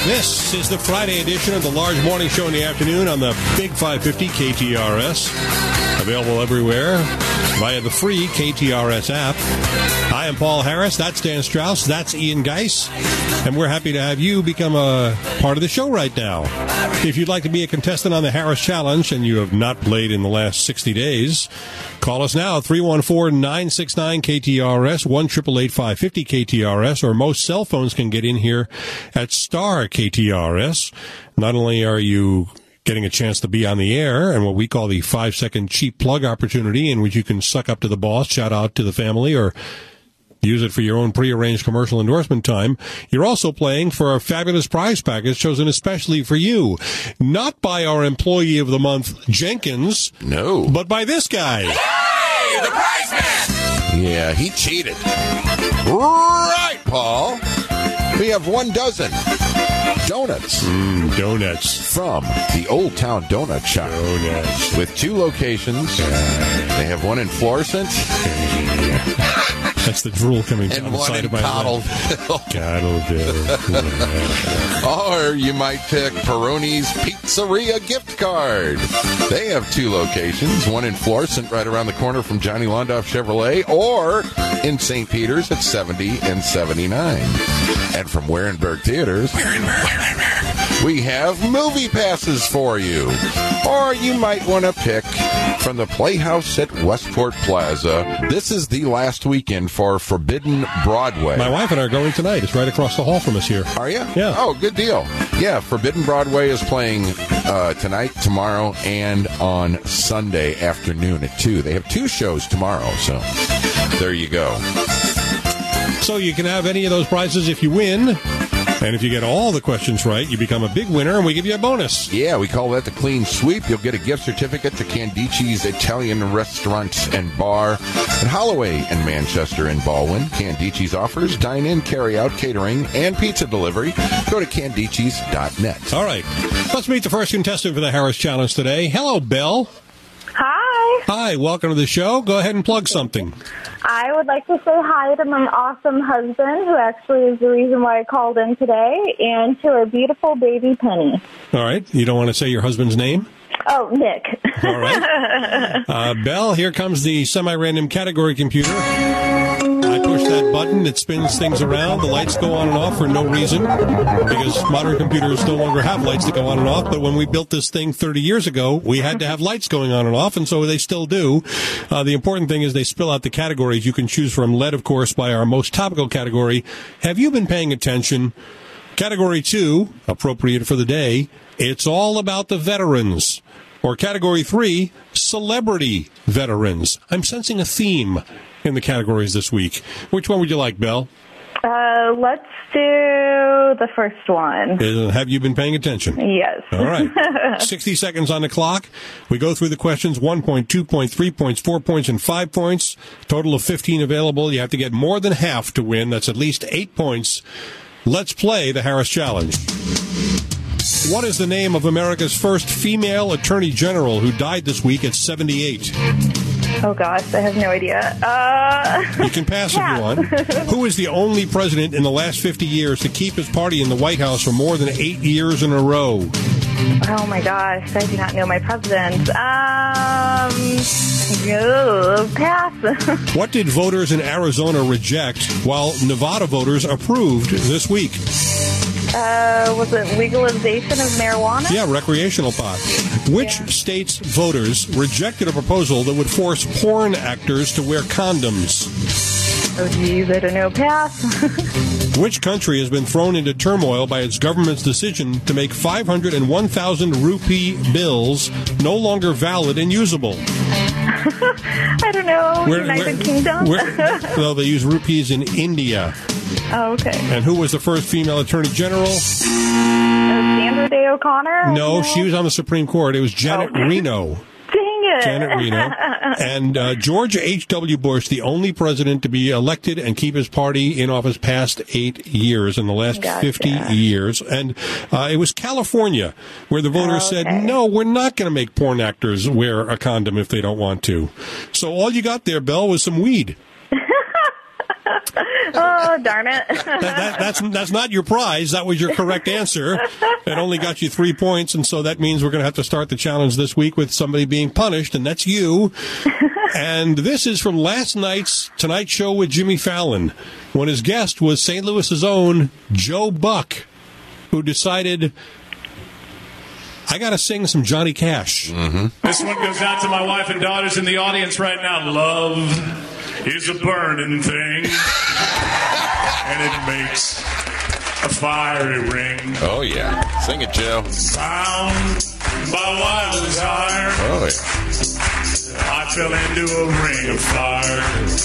This is the Friday edition of the Large Morning Show in the afternoon on the Big 550 KTRS. Available everywhere via the free KTRS app. I am Paul Harris. That's Dan Strauss. That's Ian Geis. And we're happy to have you become a part of the show right now. If you'd like to be a contestant on the Harris Challenge and you have not played in the last 60 days, call us now, 314-969-KTRS, 1-888-550-KTRS, or most cell phones can get in here at star KTRS. Not only are you getting a chance to be on the air and what we call the 5-second cheap plug opportunity in which you can suck up to the boss, shout out to the family, or use it for your own prearranged commercial endorsement time. You're also playing for a fabulous prize package chosen especially for you. Not by our Employee of the Month, Jenkins. No. But by this guy. Hey, the prize man! Yeah, he cheated. Right, Paul. We have 1 dozen donuts. Donuts. From the Old Town Donut Shop. Donuts. With 2 locations. They have one in Florissant. That's the drool coming down the side of my Cottleville. Or you might pick Peroni's Pizzeria gift card. They have 2 locations, one in Florissant right around the corner from Johnny Londoff Chevrolet, or in St. Peter's at 70 and 79. And from Warenberg Theaters, we have movie passes for you. Or you might want to pick from the Playhouse at Westport Plaza. This is the last weekend for Forbidden Broadway. My wife and I are going tonight. It's right across the hall from us here. Are you? Yeah. Oh, good deal. Yeah, Forbidden Broadway is playing tonight, tomorrow, and on Sunday afternoon at 2. They have 2 shows tomorrow, so there you go. So you can have any of those prizes if you win. And if you get all the questions right, you become a big winner, and we give you a bonus. Yeah, we call that the clean sweep. You'll get a gift certificate to Candici's Italian Restaurant and Bar at Holloway and Manchester and Baldwin. Candici's offers dine-in, carry-out, catering, and pizza delivery. Go to candicis.net. All right. Let's meet the first contestant for the Harris Challenge today. Hello, Belle. Hi. Hi, welcome to the show. Go ahead and plug something. I would like to say hi to my awesome husband, who actually is the reason why I called in today, and to our beautiful baby, Penny. All right. You don't want to say your husband's name? Oh, Nick. All right. Belle, here comes the semi-random category computer. I push that button. It spins things around. The lights go on and off for no reason because modern computers no longer have lights that go on and off. But when we built this thing 30 years ago, we had to have lights going on and off, and so they still do. The important thing is they spill out the categories. You can choose from, led, of course, by our most topical category. Have you been paying attention? Category 2, appropriate for the day, it's all about the veterans. Or Category 3, celebrity veterans. I'm sensing a theme in the categories this week. Which one would you like, Belle? Let's do the first one. Have you been paying attention? Yes. All right. 60 seconds on the clock. We go through the questions, 1 point, 2 point, 3 points, 4 points, and 5 points. Total of 15 available. You have to get more than half to win. That's at least 8 points. Let's play the Harris Challenge. What is the name of America's first female attorney general who died this week at 78? Oh, gosh, I have no idea. You can pass if you want. Who is the only president in the last 50 years to keep his party in the White House for more than 8 years in a row? Oh, my gosh, I do not know my president. Pass. What did voters in Arizona reject while Nevada voters approved this week? Was it legalization of marijuana? Yeah, recreational pot. Which state's voters rejected a proposal that would force porn actors to wear condoms? Oh, geez, I don't know. Pass. Which country has been thrown into turmoil by its government's decision to make 500 and 1,000 rupee bills no longer valid and usable? I don't know. United Kingdom? No, they use rupees in India. Oh, okay. And who was the first female attorney general? Sandra Day O'Connor? No, she was on the Supreme Court. It was Janet Reno. Dang it. Janet Reno. And George H.W. Bush, the only president to be elected and keep his party in office past 8 years in the last 50 years. And it was California where the voters said, no, we're not going to make porn actors wear a condom if they don't want to. So all you got there, Belle, was some weed. Oh, darn it. That's not your prize. That was your correct answer. It only got you 3 points, and so that means we're going to have to start the challenge this week with somebody being punished, and that's you. And this is from last night's Tonight Show with Jimmy Fallon, when his guest was St. Louis's own Joe Buck, who decided, I got to sing some Johnny Cash. Mm-hmm. This one goes out to my wife and daughters in the audience right now. Love is a burning thing, and it makes a fiery ring. Oh, yeah. Sing it, Joe. Bound by wild desire, Oh, yeah. I fell into a ring of fire.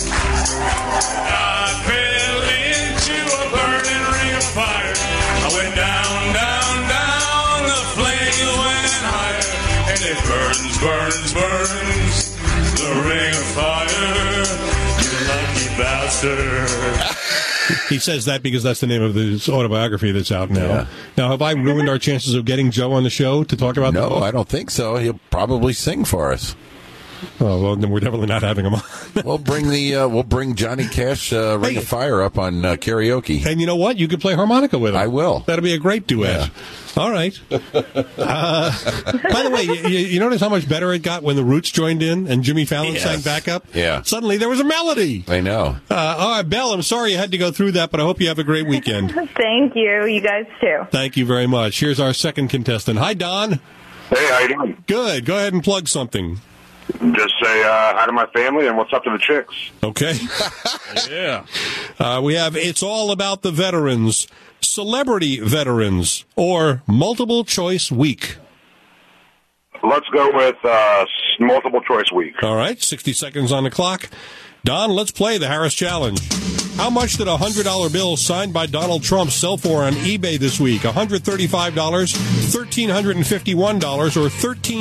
I fell into a burning ring of fire. I went down, down, down. The flame went higher, and it burns, burns, burns. The ring of fire. You lucky bastard. He says that because that's the name of his autobiography that's out now. Yeah. Now, have I ruined our chances of getting Joe on the show to talk about No, that? I don't think so. He'll probably sing for us. Oh, well, then we're definitely not having him on. We'll bring Johnny Cash Ring of Fire up on karaoke. And you know what? You could play harmonica with him. I will. That'll be a great duet. Yeah. All right. By the way, you notice how much better it got when the Roots joined in and Jimmy Fallon Yes. sang backup? Yeah. Suddenly there was a melody. I know. All right, Belle, I'm sorry you had to go through that, but I hope you have a great weekend. Thank you. You guys too. Thank you very much. Here's our second contestant. Hi, Don. Hey, how you doing? Good. Go ahead and plug something. Just say hi to my family and what's up to the chicks. Okay. Yeah. We have It's All About the Veterans, Celebrity Veterans, or Multiple Choice Week. Let's go with multiple choice week. All right, 60 seconds on the clock. Don, let's play the Harris Challenge. How much did a $100 bill signed by Donald Trump sell for on eBay this week? $135, $1,351, or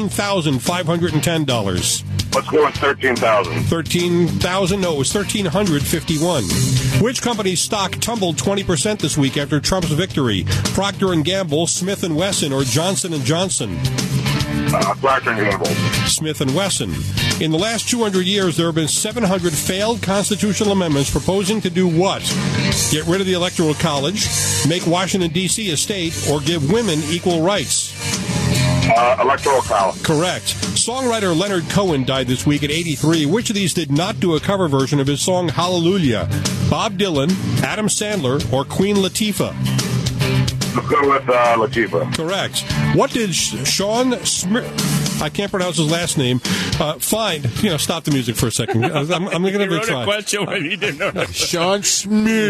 $13,510? Let's go with 13,000. 13,000? No, it was 1,351. Which company's stock tumbled 20% this week after Trump's victory? Procter & Gamble, Smith & Wesson, or Johnson & Johnson? Procter & Gamble. Smith & Wesson. In the last 200 years, there have been 700 failed constitutional amendments proposing to do what? Get rid of the Electoral College, make Washington, D.C. a state, or give women equal rights? Electoral College. Correct. Songwriter Leonard Cohen died this week at 83. Which of these did not do a cover version of his song Hallelujah? Bob Dylan, Adam Sandler, or Queen Latifah? Let's go with Latifah. Correct. What did Sean I can't pronounce his last name. Find. Stop the music for a second. I'm going to give it a try. question when he didn't know that. Sean Smith.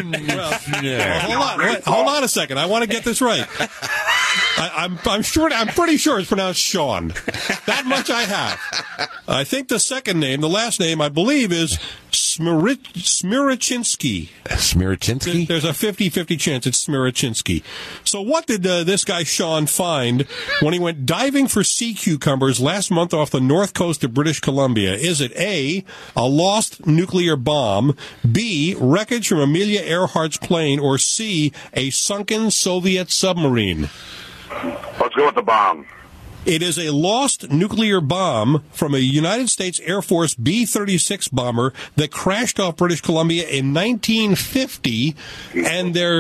Hold on a second. I want to get this right. I'm pretty sure it's pronounced Sean. That much I have. I think the second name, the last name, I believe is Smirachinsky. Smirachinsky? There's a 50-50 chance it's Smirachinsky. So what did this guy Sean find when he went diving for sea cucumbers last month off the north coast of British Columbia? Is it A, a lost nuclear bomb, B, wreckage from Amelia Earhart's plane, or C, a sunken Soviet submarine? Let's go with the bomb. It is a lost nuclear bomb from a United States Air Force B-36 bomber that crashed off British Columbia in 1950, and they're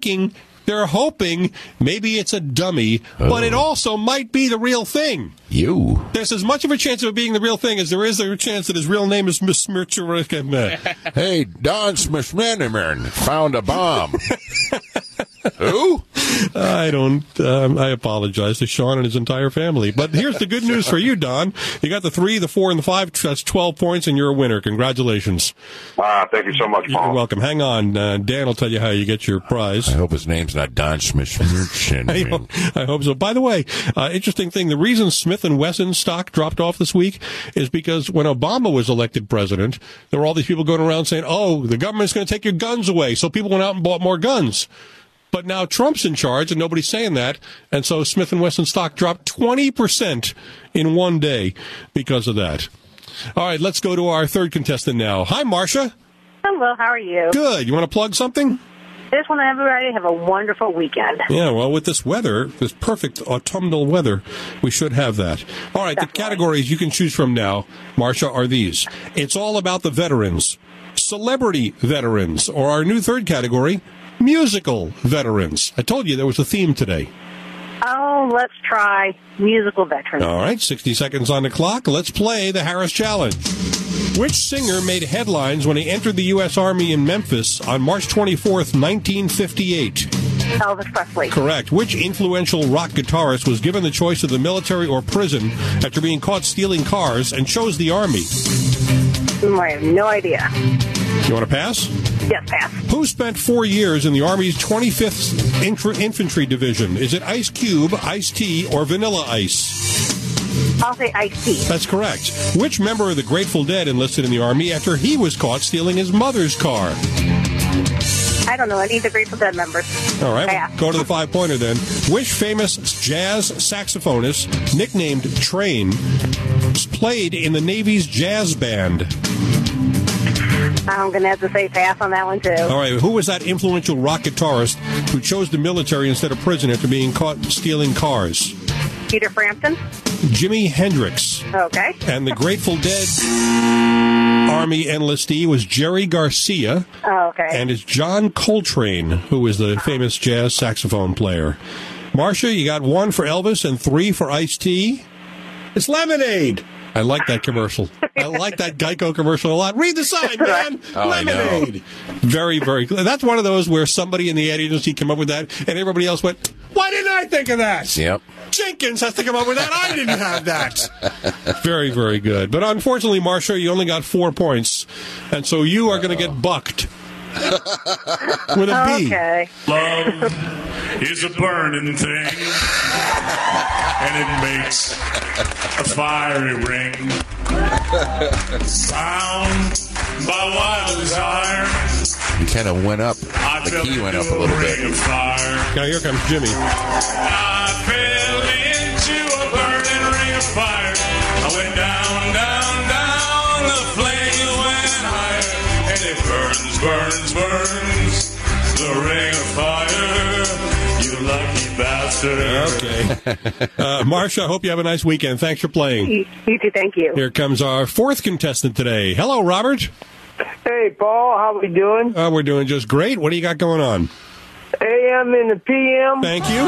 hoping maybe it's a dummy, but it also might be the real thing. There's as much of a chance of it being the real thing as there is a chance that his real name is Miss Smirchurika. Hey, Don Smithman found a bomb. Who? I apologize to Sean and his entire family. But here's the good news for you, Don. You got the 3, the 4, and the 5. That's 12 points, and you're a winner. Congratulations. Thank you so much, Paul. You're welcome. Hang on. Dan will tell you how you get your prize. I hope his name's not Don Smith. I hope so. By the way, interesting thing, the reason Smith & Wesson stock dropped off this week is because when Obama was elected president, there were all these people going around saying, oh, the government's going to take your guns away. So people went out and bought more guns. But now Trump's in charge, and nobody's saying that, and so Smith & Wesson stock dropped 20% in one day because of that. All right, let's go to our third contestant now. Hi, Marcia. Hello, how are you? Good. You want to plug something? I just want everybody to have a wonderful weekend. Yeah, well, with this weather, this perfect autumnal weather, we should have that. All right, Definitely. The categories you can choose from now, Marcia, are these. It's all about the veterans. celebrity veterans, or our new third category, musical veterans? I told you there was a theme today. Oh, let's try musical veterans. All right, 60 seconds on the clock. Let's play the Harris Challenge. Which singer made headlines when he entered the U.S. Army in Memphis on March 24th, 1958? Elvis Presley. Correct. Which influential rock guitarist was given the choice of the military or prison after being caught stealing cars and chose the Army? I have no idea. You want to pass? Yes, pass. Who spent 4 years in the Army's 25th Infantry Division? Is it Ice Cube, Ice-T, or Vanilla Ice? I'll say Ice-T. That's correct. Which member of the Grateful Dead enlisted in the Army after he was caught stealing his mother's car? I don't know any of the Grateful Dead members. All right, Pass. go to the 5-pointer then. Which famous jazz saxophonist, nicknamed Train, played in the Navy's jazz band? I'm going to have to say pass on that one, too. All right, who was that influential rock guitarist who chose the military instead of prison after being caught stealing cars? Peter Frampton. Jimi Hendrix. Okay. And the Grateful Dead Army enlistee was Jerry Garcia. Oh, okay. And it's John Coltrane, who is the famous jazz saxophone player. Marcia, you got 1 for Elvis and 3 for Ice-T. It's lemonade. I like that commercial. I like that Geico commercial a lot. Read the sign, man. Oh, Lemonade. Very, very good. That's one of those where somebody in the ad agency came up with that, and everybody else went, why didn't I think of that? Yep. Jenkins has to come up with that. I didn't have that. Very, very good. But unfortunately, Marcia, you only got 4 points, and so you are going to get bucked. With a B. Okay. Love is a burning thing, and it makes a fiery ring. Sound by wild desire. You kind of went up. I The key went up a fell little into bit. ring of fire. Now here comes Jimmy. I fell into a burning ring of fire. I went down, down, down. The flames went higher, and it burns, burns, burns. The ring of fire. You lucky bastard. Okay. Marcia, I hope you have a nice weekend. Thanks for playing. You too, thank you. Here comes our 4th contestant today. Hello, Robert. Hey, Paul, how we doing? We're doing just great. What do you got going on? AM and the PM. Thank you.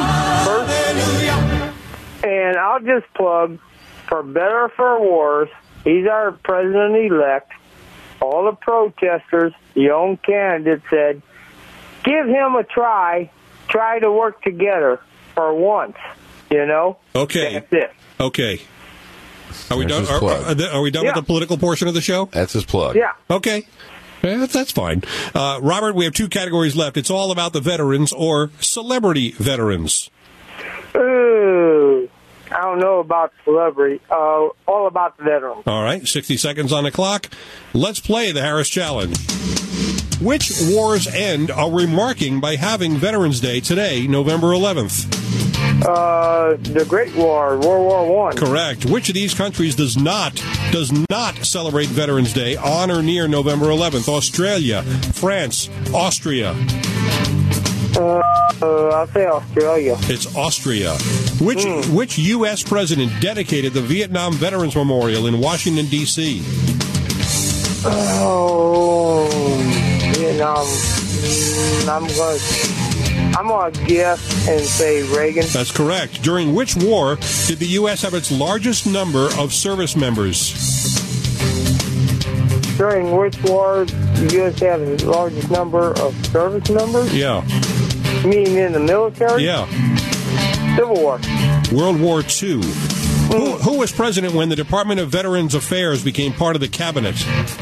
And I'll just plug, for better or for worse, he's our president-elect. All the protesters, the own candidate said, give him a try to work together for once, you know? Okay. That's it. Okay. Are we There's done? his plug. Are we done with Yeah. the political portion of the show? That's his plug. Yeah. Okay. Yeah, that's fine. Robert, we have 2 categories left. It's all about the veterans or celebrity veterans. Ooh, I don't know about celebrity. All about the veterans. All right, 60 seconds on the clock. Let's play the Harris Challenge. Which wars end are we marking by having Veterans Day today, November 11th? The Great War, World War I. Correct. Which of these countries does not celebrate Veterans Day on or near November 11th? Australia, France, Austria. I'll say Australia. It's Austria. Which U.S. president dedicated the Vietnam Veterans Memorial in Washington, D.C.? Oh, Vietnam. I'm gonna guess and say Reagan. That's correct. During which war did the U.S. have its largest number of service members? During which war the U.S. have the largest number of service members? Yeah. You mean in the military? Yeah. Civil War. World War II. Who was president when the Department of Veterans Affairs became part of the cabinet?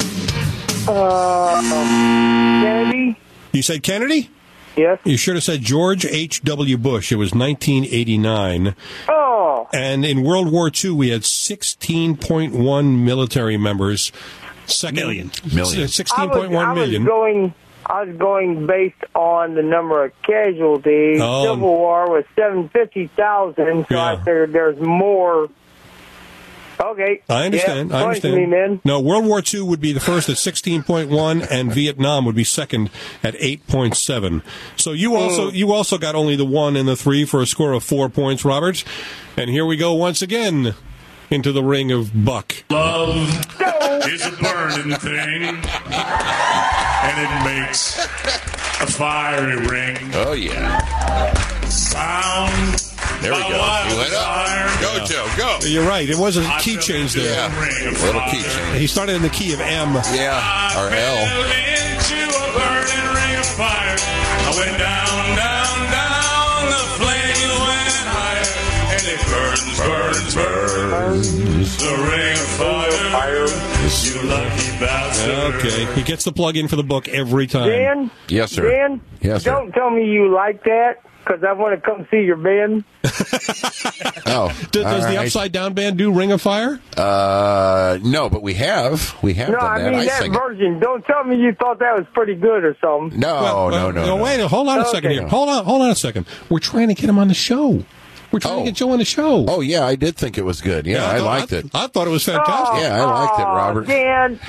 Kennedy? You said Kennedy? Yes. You should have said George H.W. Bush. It was 1989. Oh. And in World War II, we had 16.1 military members. Million. 16.1 million. I was going based on the number of casualties. Oh. Civil War was 750,000, so I Yeah. figured there's more. Okay. I understand. Yeah, I point to understand. me, man. No, World War II would be the first at 16.1, and Vietnam would be second at 8.7. So you also got only the 1 and the 3 for a score of 4 points, Robert. And here we go once again into the ring of Buck. Love is a burning thing, and it makes a fiery ring. Oh, yeah. Sound. There we go. He went up. Go, Joe, go. You're right. It was a key change there. Yeah, a little key change. He started in the key of M. Yeah, or L. Fell into a burning ring of fire. I went down, down, down. The flames went higher, and it burns. The ring of fire. You lucky bastard. Okay. He gets the plug in for the book every time. Dan? Yes, sir. Dan? Yes, sir. Don't tell me you like that, because I want to come see your band. Oh, Does the Upside Down Band do Ring of Fire? No, but we have No, done I that. mean that sing it. version. Don't tell me you thought that was pretty good or something. No, no. Wait, hold on a second Okay. here. Hold on a second. We're trying to get him on the show. We're trying to get Joe on the show. Oh, yeah, I did think it was good. Yeah, I liked it. I thought it was fantastic. Yeah, I liked it, Robert. Dan,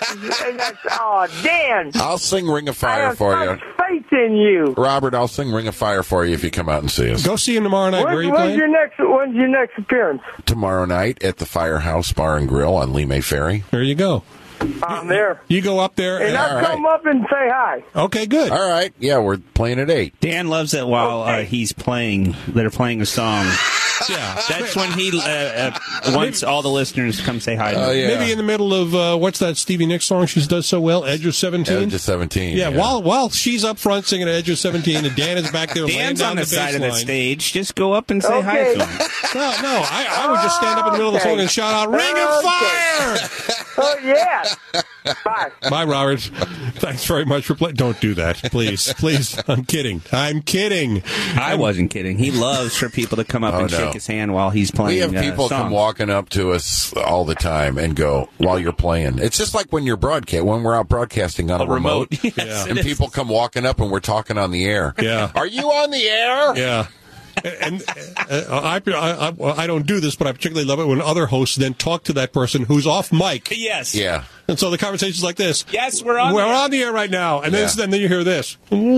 Dan. I'll sing Ring of I Fire have for such you. faith in you. Robert, I'll sing Ring of Fire for you if you come out and see us. Go see him tomorrow night. Where are you playing? When's your next appearance? Tomorrow night at the Firehouse Bar and Grill on Lee May Ferry. There you go. I'm there. You go up there. And I'll all come up and say hi. Okay, good. All right. Yeah, we're playing at 8. Dan loves it while he's playing. They're playing a song. Yeah. That's when he wants all the listeners to come say hi to him. Oh, yeah. Maybe in the middle of what's that Stevie Nicks song she does so well, Edge of 17? Edge of 17. Yeah, while she's up front singing Edge of 17 and Dan is back there laying Dan's down on the side of the bass line. stage. Just go up and say hi to him. No, I would just stand up in the middle of the song and shout out, Ring of Fire! Oh, yeah. Bye. Bye, Robert. Thanks very much for playing. Don't do that, please. Please. I'm kidding. I wasn't kidding. He loves for people to come up and shake his hand while he's playing. We have people come walking up to us all the time and go, while you're playing. It's just like when we're out broadcasting on a remote. Yes, and people come walking up and we're talking on the air. Yeah. Are you on the air? Yeah. And I don't do this, but I particularly love it when other hosts then talk to that person who's off mic. Yes. Yeah. And so the conversation's like this. Yes, we're on the air right now. And then you hear this.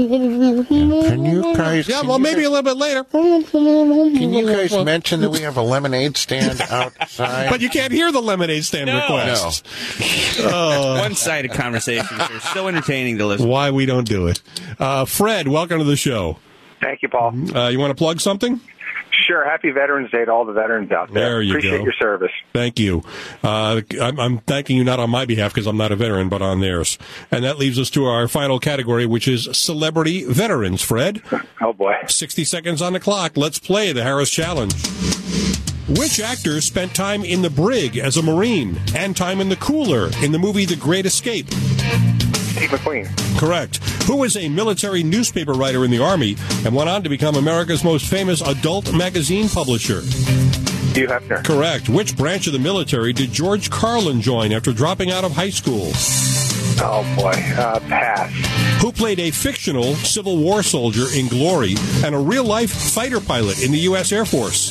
Can you guys... Yeah, well, maybe a little bit later. Can you guys mention that we have a lemonade stand outside? But you can't hear the lemonade stand requests. One-sided conversations are so entertaining to listen. Why we don't do it. Fred, welcome to the show. Thank you, Paul. You want to plug something? Sure. Happy Veterans Day to all the veterans out there. There you Appreciate go. your service. Thank you. I'm thanking you not on my behalf because I'm not a veteran, but on theirs. And that leaves us to our final category, which is Celebrity Veterans. Fred? Oh, boy. 60 seconds on the clock. Let's play the Harris Challenge. Which actor spent time in the brig as a Marine and time in the cooler in the movie The Great Escape? Steve McQueen. Correct. Who was a military newspaper writer in the Army and went on to become America's most famous adult magazine publisher? Hugh Hefner. Correct. Which branch of the military did George Carlin join after dropping out of high school? Oh, boy. Pass. Who played a fictional Civil War soldier in Glory and a real-life fighter pilot in the U.S. Air Force?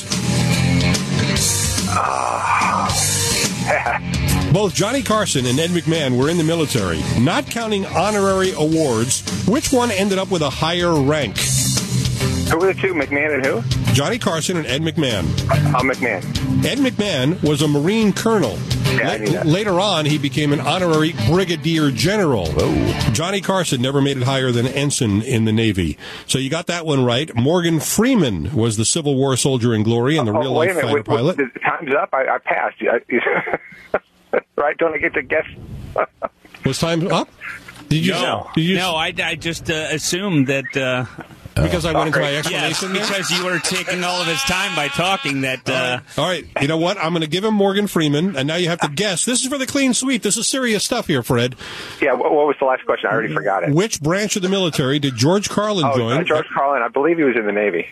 Pass. Both Johnny Carson and Ed McMahon were in the military. Not counting honorary awards, which one ended up with a higher rank? Who were the two? McMahon and who? Johnny Carson and Ed McMahon. McMahon. Ed McMahon was a Marine colonel. Yeah, I knew that. Later on, he became an honorary brigadier general. Johnny Carson never made it higher than ensign in the Navy. So you got that one right. Morgan Freeman was the Civil War soldier in Glory and the real-life fighter pilot. Time's up. I passed. Right? Don't I get to guess? Was time up? Did you? No, I just assumed that... because I went into my yes, explanation there? because you were taking all of his time by talking that... All right, you know what? I'm going to give him Morgan Freeman, and now you have to guess. This is for the clean sweep. This is serious stuff here, Fred. Yeah, what was the last question? I already forgot it. Which branch of the military did George Carlin join? George Carlin. I believe he was in the Navy.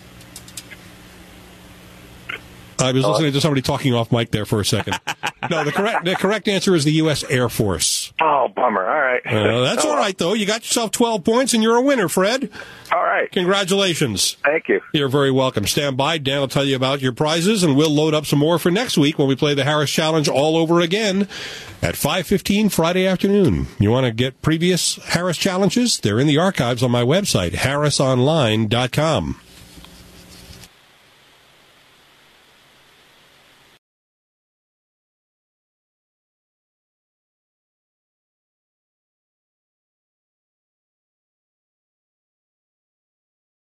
I was listening to somebody talking off mic there for a second. No, the correct answer is the U.S. Air Force. Oh, bummer. All right. That's all right, though. You got yourself 12 points, and you're a winner, Fred. All right. Congratulations. Thank you. You're very welcome. Stand by. Dan will tell you about your prizes, and we'll load up some more for next week when we play the Harris Challenge all over again at 5:15 Friday afternoon. You want to get previous Harris Challenges? They're in the archives on my website, harrisonline.com.